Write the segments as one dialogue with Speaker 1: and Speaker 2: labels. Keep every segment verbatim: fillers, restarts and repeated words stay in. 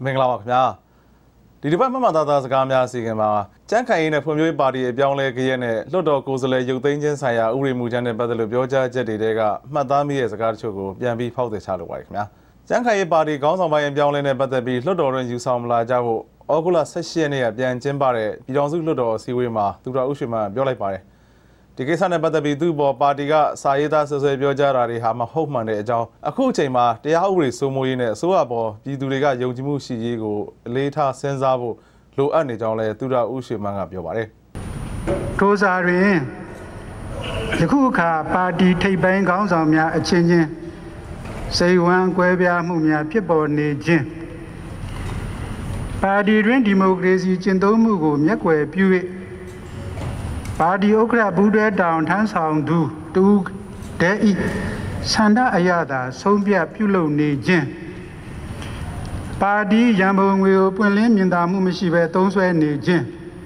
Speaker 1: မင်္ဂလာပါခင်ဗျာဒီတစ်ပတ်မှမှသာသာစကားများစီခင်မှာကြမ်းခိုင်ရေးနဲ့ဖွံ့ဖြိုးရေးပါတီအပြောင်းလဲကြရဲ့နဲ့လွှတ်တော်ကိုယ်စားလှယ်ရုပ်သိမ်းခြင်းဆိုင်ရာဥပဒေမူကြမ်းနဲ့ပတ်သက်လို့ပြောကြားချက်တွေကမှတ်သားမိတဲ့စကားတချို့ကိုပြန်ပြီးဖောက်သည်ချလိုပါတယ်ခင်ဗျာကြမ်းခိုင်ရေးပါတီခေါင်းဆောင်ပိုင်းအပြောင်းလဲနဲ့ပတ်သက်ပြီးလွှတ်တော်တွင်ယူဆောင်မလာကြဖို့ဩဂုတ်လ၁၈ရက်နေ့ကပြန်ကျင်းပတဲ့ပြည်ထောင်စုလွှတ်တော်အစည်းအဝေးမှာသူတော်ဦးရွှေမန်းပြောလိုက်ပါတယ်ဒီကိစ္စနဲ့ပတ်သက်ပြီးသူ့ဘော်ပါတီကစာရေးသားဆွဆွဲပြောကြားတာတွေဟာမဟုတ်မှန်တဲ့အကြောင်းအခုအချိန်မှာတရားဥပဒေစိုးမိုးရေးနဲ့အစိုးရဘော်ပြည်သူတွေကယုံကြည်မှုရှိရေးကိုအလေးထားစဉ်းစားဖို့လိုအပ်နေကြောင်းလည်းသူတော်ဦးရွှေမန်းကပြောပါတယ်
Speaker 2: ထိုစာတွင်ယခုအခါပါတီထိပ်ပိုင်းခေါင်းဆောင်များအချင်းချင်းစိတ်ဝမ်းကွဲပြားမှုများဖြစ်ပေါ်နေခြင်းပါတီတွင်ဒီမိုကရေစီကျင့်သုံးမှုကိုမျက်ကွယ်ပြု၍ပါတီဥက္ကဋ္ဌဘူးတွဲတောင်ထမ်းဆောင်သူတူဒဲဤဆန္ဒအရသာဆုံးဖြတ်ပြုလုပ်နေခြင်းပါတီရန်ပုံငွေကိုပွင့်လင်းမြင်သာမှုမရှိဘဲသုံးစွဲနေခြင်း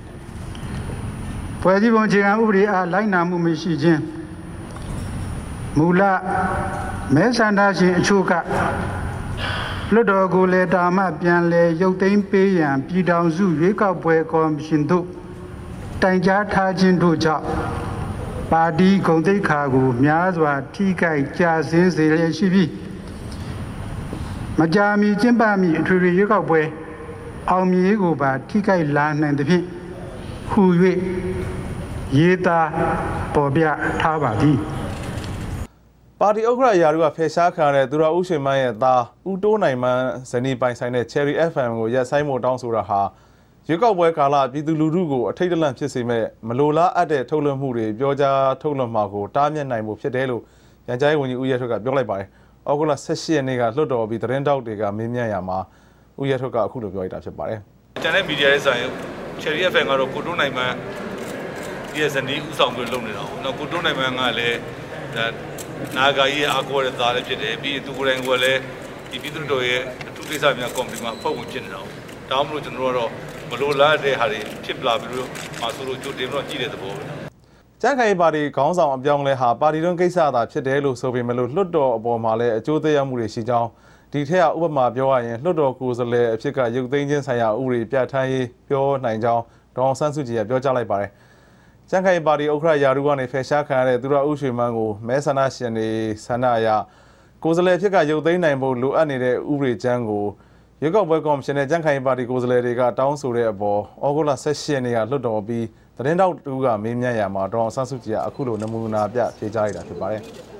Speaker 2: ဖွဲ့စည်းပုံအခြေခံဥပဒေအားလိုက်နာမှုမရှိခြင်းမူလမဲဆန္ဒရှင်အချို့ကလွှတ်တော်ကိုယ်လည်းတာမပြန်လဲရုပ်သိမ်းပေးရန်ပြည်ထောင်စုရွေးကောက်ပွဲကော်မရှင်တို့တိုင်ကြားထားခြင်းတို့ကြောင့်ပါတီဂုဏ်သိက္ခာကိုများစွာထိခိုက်ကျဆင်းစေလျက်ရှိပြီးမကြာမီကျင်းပမီအထွေထွေရွေးကောက်ပွဲအောင်မြင်ရေးကိုပါထိခိုက်လာနိုင်သဖြင့်ဟူ၍ရေးသားပေါ်ပြထားပါသည်
Speaker 1: ပါတီဥက္ကဋ္ဌရာထူးကဖယ်ရှားခံရတဲ့သူတော်ဦးရွှေမန်းရဲ့သားဦးတိုးနိုင်မန်းဇနီးပိုင်ဆိုင်တဲ့ Cherry အက်ဖ် အမ် ကိုရပ်ဆိုင်းဖို့တောင်းဆိုတာဟာရွေးကောက်ပွဲကာလပြည်သူလူထုကိုအထိတ်တလန့်ဖြစ်စေမဲ့မလိုလားအပ်တဲ့ထုတ်လွှင့်မှုတွေပြောကြားထုတ်လွှင့်မှာကိုတားမြစ်နိုင်မှုဖြစ်တယ်လို့ရန်ကြားရေးဝန်ကြီးဦးရဲထွဋ်ကပြောလိုက်ပါတယ်။ဩဂုတ်လ၁၈ရက်နေ့ကလွှတ်တော်ပြီးသတင်းတောက်တွေကမေးမြန်းရမှာဦးရဲထွဋ်ကအခုလိုပြောလိုက်တာဖြစ်ပါတယ်
Speaker 3: ။ကျန်တဲ့မီဒီယာရေးဆိုင် Cherry အက်ဖ် အမ် ကတော့ကိုတိုးနိုင်မန်းဒီဇနီးဦးဆောင်ပြီးလုပ်နေတာ။နော်ကိုတိုးနိုင်မန်းကလည်းနာဂာကြီးအားကိုးတဲ့သားလည်းဖြစ်တယ်။ပြီးရင်သူကိုယ်တိုင်ကလည်းဒီပြည်သူ့တော်ရဲ့အထူးကိစ္စများကော်မတီမှာအဖွဲ့ဝင်ဖြစ်နေတာ။ဒါမှမဟုတ်ကျွန်တော်တို့ကတော့မလိုလားတဲ့ဟာတွေဖြစ်လာပြီးတော့မဆိုလို့ကြိုတင်တော့ကြည့်တဲ့သဘောပဲ
Speaker 1: ။ကြမ်းခိုင်ပါတီခေါင်းဆောင်အပြောင်းလဲဟာပါတီတွင်းကိစ္စသာဖြစ်တယ်လို့ဆိုပေမဲ့လို့လွှတ်တော်အပေါ်မှာလည်းအကျိုးသက်ရောက်မှုတွေရှိကြောင်းဒီထက်ကဥပမာပြောရရင်လွှတ်တော်ကိုယ်စားလှယ်အဖြစ်ကရုပ်သိမ်းခြင်းဆိုင်ရာဥပဒေပြဋ္ဌာန်းရေးပြောနိုင်ကြောင်းဒေါအောင်ဆန်းစုကြည်ကပြောကြားလိုက်ပါတယ်။ကြမ်းခိုင်ပါတီဥက္ကဋ္ဌရာထူးကနေဖယ်ရှားခံရတဲ့သူတော်ဦးရွှေမန်းကိုမဲဆန္ဒရှင်တွေဆန္ဒအရကိုယ်စားလှယ်ဖြစ်ကရုပ်သိမ်းနိုင်ဖို့လိုအပ်နေတဲ့ဥပဒေကြမ်းကိုရွေးကောက်ပွဲကော်မရှင်နဲ့ကြမ်းခိုင်ပါတီကိုယ်စားလှယ်တွေကတောင်းဆိုတဲ့အပေါ်ဩဂုတ်လ၁၈ရက်နေ့ကလွှတ်တော်ပြီးသတင်းတောက်တူကမေးမြန်းရမှာဒေါအောင်ဆန်းစုကြည်ကအခုလိုနမူနာပြဖြေကြားရတာဖြစ်ပါတယ်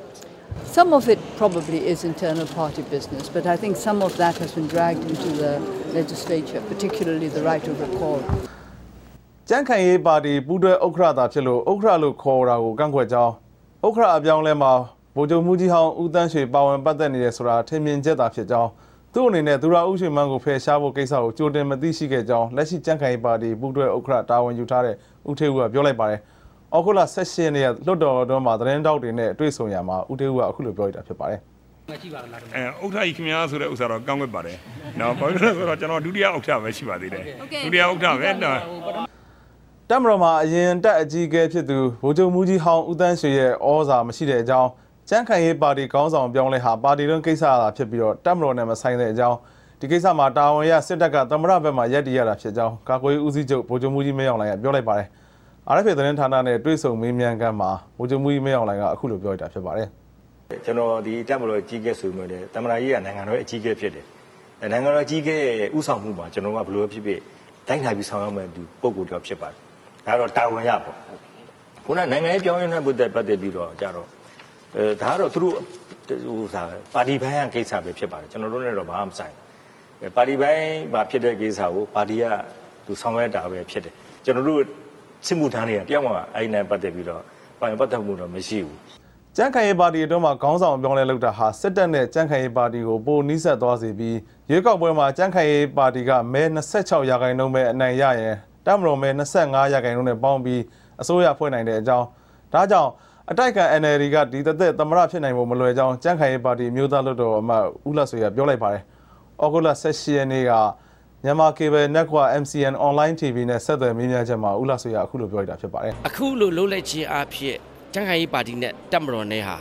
Speaker 4: Some of it probably is internal party business, but I think some of that has been dragged into the legislature, particularly the right of recall.
Speaker 1: ကြမ်းခိုင်ရေးပါတီပူးတွဲဥက္ကဋ္ဌသာဖြစ်လို့ဥက္ကဋ္ဌလို့ခေါ်တာကိုကန့်ကွက်ကြောင်းဥက္ကဋ္ဌအပြောင်းလဲမှာဗိုလ်ချုပ်မှုကြီးဟောင်းဦးတန်းရွှေပါဝင်ပတ်သက်နေတယ်ဆိုတာထင်မြင်ချက်သာဖြစ်ကြောင်းသူ့အနေနဲ့သူရဦးရွှေမန်းကိုဖယ်ရှားဖို့ကိစ္စကိုကြိုတင်မသိရှိခဲ့ကြောင်းလက်ရှိကြမ်းခိုင်ပါတီပူးတွဲဥက္ကဋ္ဌတာဝန်ယူထားတဲ့ဦးထေဦးကပြောလိုက်ပါတယ်။ဩဂုတ်လ၁၈ရက်နေ့ကလွှတ်တော်တွင်းမှာသတင်းတောက်တွေနဲ့တွေ့ဆုံရမှာဦးထေဦးကအခုလိုပြောလိုက်တာဖြစ်ပါတယ်
Speaker 5: ။အဲဥက္ကဋ္ဌကြီးခင်ဗျားဆိုတဲ့ဥစ္စာတော့ကောင်းွက်ပါတယ်။နော်ဘာလို့လဲဆိုတော့ကျွန်တော်ဒုတိယဥက္ကဋ္ဌပဲရှိပါသေးတယ်။ဒုတိယဥက္ကဋ္ဌပဲနော်
Speaker 1: ။တက်မတော်မှာအရင်တက်အကြီးအကဲဖြစ်သူဗိုလ်ချုပ်မှုကြီးဟောင်းဦးတန်းရွှေရဲ့ဩဇာမရှိတဲ့အကြောင်းကြမ်းခိုင်ရေးပါတီခေါင်းဆောင်ပြောင်းလဲဟာပါတီတွင်းကိစ္စသာဖြစ်ပြီးတော့တက်မတော်နဲ့မဆိုင်တဲ့အကြောင်းဒီကိစ္စမှာတာဝန်ရစစ်တပ်ကသမရဘက်မှာရပ်တည်ရတာဖြစ်ကြောင်းကာကွယ်ရေးဦးစီးချုပ်ဗိုလ်ချုပ်မှုကြီးမင်းအောင်လှိုင်ကပြောလိုက်ပါတယ်။ အာ အက်ဖ် အေ သတင်းဌာနနဲ့တွေ့ဆုံမေးမြန်းခန်းမှာဗိုလ်ချုပ်မှုကြီးမင်းအောင်လှိုင်ကအခုလိုပြောလိုက်တာဖြစ်ပါတယ်
Speaker 6: ။ကျွန်တော်ဒီတက်မတော်ကြီးကဲဆိုမှလည်းသမရကြီးကနိုင်ငံတော်အကြီးကဲဖြစ်တယ်။နိုင်ငံတော်အကြီးကဲရဲ့ဥဆောင်မှုမှာကျွန်တော်ကဘယ်လိုဖြစ်ဖြစ်တိုင်းထိုင်ပြီးဆောင်ရွက်မယ်သူပုံကိုယ်တော်ဖြစ်ပါတယ်။ဒါတော့တာဝန်ရပေါ့။ခုနနိုင်ငံရေးပြောင်းလဲတဲ့ပတ်သက်ပတ်သက်ပြီးတော့ကြတော့အဲဒါကတော့သူတို့ဟိုစားပါတီပိုင်းကကိစ္စပဲဖြစ်ပါတယ်ကျွန်တော်တို့နဲ့တော့ဘာမှမဆိုင်ဘူးပါတီပိုင်းမှာဖြစ်တဲ့ကိစ္စကိုပါတီကသူဆောင်ရွက်တာပဲဖြစ်တယ်ကျွန်တော်တို့စစ်မှုထမ်းတွေကတယောက်မှအဲ့နဲ့ပတ်သက်ပြီးတော့ပါရင်ပတ်သက်မှုတော့မရှိဘူး
Speaker 1: ကြမ်းခိုင်ရေးပါတီအတွင်းမှာခေါင်းဆောင်ပြောင်းလဲလုပ်တာဟာစစ်တပ်နဲ့ကြမ်းခိုင်ရေးပါတီကိုပိုနီးစပ်သွားစေပြီးရွေးကောက်ပွဲမှာကြမ်းခိုင်ရေးပါတီကမဲ၂၆ရာခိုင်နှုန်းပဲအနိုင်ရရင်တပ်မတော်မဲ၂၅ရာခိုင်နှုန်းနဲ့ပေါင်းပြီးအစိုးရဖွဲ့နိုင်တဲ့အကြောင်းဒါကြောင့်အတိုက်ခံ N L D ကဒီသက်သက်သမရဖြစ်နိုင်ဖို့မလွယ်ကြောင်းကြမ်းခိုင်ရေးပါတီမျိုးသားလွှတ်တော်အမတ်ဦးလဆွေကပြောလိုက်ပါတယ်။ဩဂုတ်လ၁၈ရက်နေ့ကမြန်မာကေဘယ်နက်ကွာ M C N Online တီဗီနဲ့ဆက်သွယ်မေးမြန်းချက်မှာဦးလဆွေကအခုလိုပြောလိုက်တာဖြစ်ပါတယ်
Speaker 7: ။အခုလိုလှုပ်လိုက်ခြင်းအဖြစ်ကြမ်းခိုင်ရေးပါတီနဲ့တပ်မတော်နဲ့ဟာ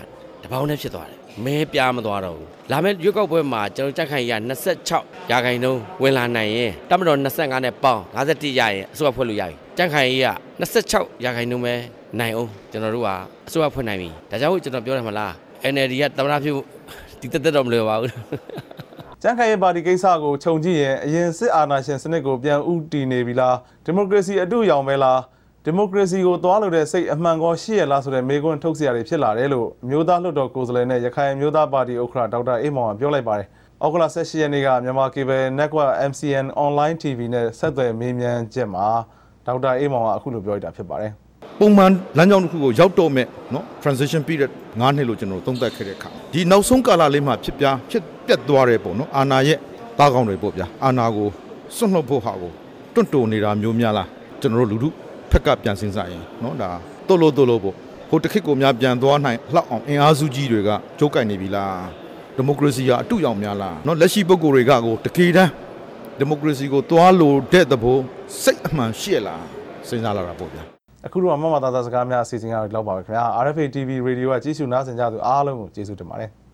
Speaker 7: တပေါင်းနဲ့ဖြစ်သွားတယ်မဲပြားမသွားတော့ဘူးလာမယ့်ရွက်ကောက်ပွဲမှာကျွန်တော်ကြက်ခိုင်ရ26ရာခိုင်နှုန်းဝင်လာနိုင်ရင်တမတော်25နဲ့ပေါင်း51ရရင်အစိုးရဖွဲ့လို့ရပြီကြက်ခိုင်ရ26ရာခိုင်နှုန်းပဲနိုင်အောင်ကျွန်တော်တို့ကအစိုးရဖွဲ့နိုင်ပြီဒါကြောင့်ကျွန်တော်ပြောရမှာလား N L D ကသမ္မတဖြစ်ဒီတက်တက်တော့မလွယ်ပါဘူး
Speaker 1: ကျန်းခိုင်ရေးပါတီကိစ္စကိုခြုံကြည့်ရင်အရင်စစ်အာဏာရှင်စနစ်ကိုပြန်ဥတီနေပြီလားဒီမိုကရေစီအတူရောင်ပဲလားဒီမိုကရေစီကိုသွားလို့တဲ့စိတ်အမှန်ကောရှိရလားဆိုတဲ့မေးခွန်းထုတ်စရာတွေဖြစ်လာတယ်လို့မျိုးသားလွှတ်တော်ကိုယ်စားလှယ်နဲ့ရခိုင်မျိုးသားပါတီဥက္ကဋ္ဌဒေါက်တာအေးမောင်ကပြောလိုက်ပါတယ်။အောက်ကလာ၁၈ရက်နေ့ကမြန်မာ Cable Network M C N Online T V နဲ့ဆက်သွယ်မေးမြန်းချက်မှာဒေါက်တာအေးမောင်ကအခုလိုပြောလိုက်တာဖြစ်ပါတယ်
Speaker 8: ။ပုံမှန်လမ်းကြောင်းတစ်ခုကိုရောက်တော့မဲ့နော် transition period ငါးနှစ်လို့ကျွန်တော်သုံးသပ်ခဲ့တဲ့အခါဒီနောက်ဆုံးကာလလေးမှာဖြစ်ပြဖြစ်ပြတ်သွားတယ်ပေါ့နော်အာနာရဲ့တားကောင်းတွေပေါ့ဗျာအာနာကိုစွန့်လွတ်ဖို့ဟာကိုတွန့်တိုနေတာမျိုးများလားကျွန်တော်တို့လူထုဖက်ကပြန်စဉ်းစားရင်နော်ဒါတိုးလို့တိုးလို့ပေါ့ဟိုတစ်ခေတ်ကိုများပြန်သွားနိုင်လှောက်အောင်အင်အားစုကြီးတွေကကြိုးကိုင်နေပြီလားဒီမိုကရေစီကအတူရောက်များလားနော်လက်ရှိပုဂ္ဂိုလ်တွေကကိုတကယ်တမ်းဒီမိုကရေစီကိုသွားလို့တဲ့သဘောစိတ်အမှန်ရှိရလားစဉ်းစားလာတာပေါ့ဗျာ
Speaker 1: အခုတော့မမသားသားစကားများအစီအစဉ်ကတော့လောက်ပါပဲခင်ဗျာ R F A T V Radio ကကြည့်ရှုနားဆင်ကြသူအားလုံးကိုကျေးဇူးတင်ပါတယ်